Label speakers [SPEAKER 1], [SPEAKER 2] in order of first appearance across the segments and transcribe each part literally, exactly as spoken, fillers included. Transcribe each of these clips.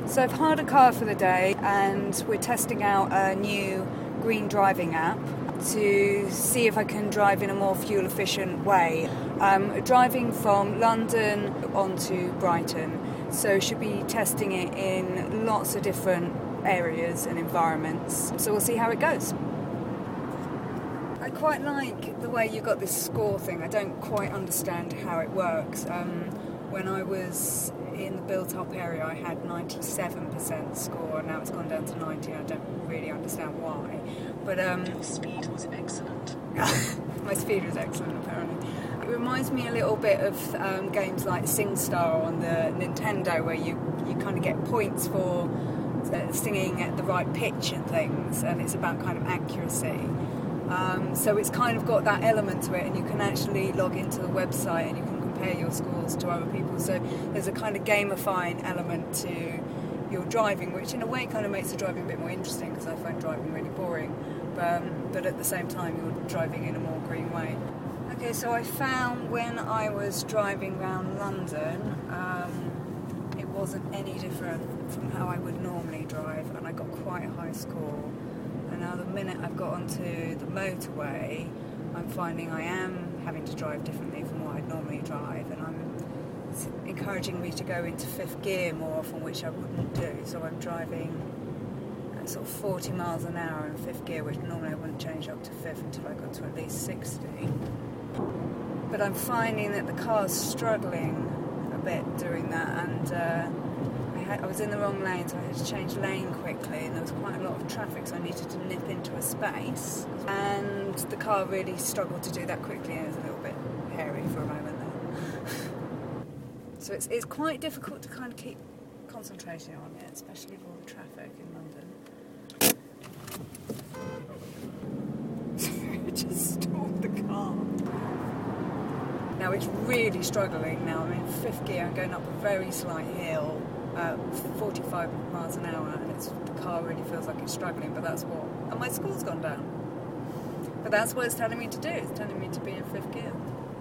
[SPEAKER 1] So I've hired a car for the day and we're testing out a new green driving app to see if I can drive in a more fuel efficient way. Um, driving from London onto Brighton, so should be testing it in lots of different areas and environments. So we'll see how it goes. I quite like the way you got this score thing. I don't quite understand how it works. Um, when I was in the built-up area, I had ninety-seven percent score, and now it's gone down to ninety. I don't really understand why. But um,
[SPEAKER 2] your speed was excellent.
[SPEAKER 1] My speed was excellent, apparently. It reminds me a little bit of um, games like SingStar on the Nintendo, where you, you kind of get points for uh, singing at the right pitch and things, and it's about kind of accuracy. Um, so it's kind of got that element to it, and you can actually log into the website and you can compare your scores to other people. So there's a kind of gamifying element to your driving, which in a way kind of makes the driving a bit more interesting, because I find driving really boring. But, um, but at the same time, you're driving in a more green way. Okay, so I found when I was driving around London, um, it wasn't any different from how I would normally drive, and I got quite a high score. And now the minute I've got onto the motorway, I'm finding I am having to drive differently from what I'd normally drive, and I'm it's encouraging me to go into fifth gear more often, which I wouldn't do. So I'm driving at sort of forty miles an hour in fifth gear, which normally I wouldn't change up to fifth until I got to at least sixty. But I'm finding that the car's struggling a bit doing that, and uh, I, had, I was in the wrong lane, so I had to change lane quickly, and there was quite a lot of traffic, so I needed to nip into a space, and the car really struggled to do that quickly, and it was a little bit hairy for a moment there. So it's, it's quite difficult to kind of keep concentration on it, especially with all the traffic in London. So I just stopped the car. Now it's really struggling now. I'm in fifth gear, I'm going up a very slight hill at forty-five miles an hour, and it's, the car really feels like it's struggling, but that's what... And my score's gone down. But that's what it's telling me to do. It's telling me to be in fifth gear.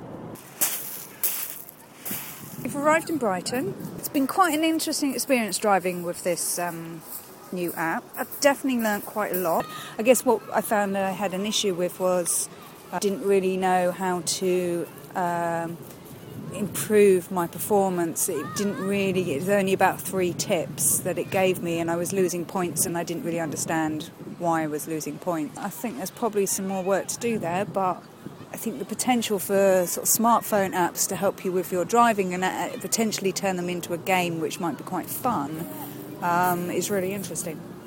[SPEAKER 1] We've arrived in Brighton. It's been quite an interesting experience driving with this um, new app. I've definitely learnt quite a lot. I guess what I found that I had an issue with was I didn't really know how to um, improve my performance. It didn't really, it was only about three tips that it gave me, and I was losing points and I didn't really understand why I was losing points. I think there's probably some more work to do there, but I think the potential for sort of smartphone apps to help you with your driving and uh, potentially turn them into a game which might be quite fun um, is really interesting.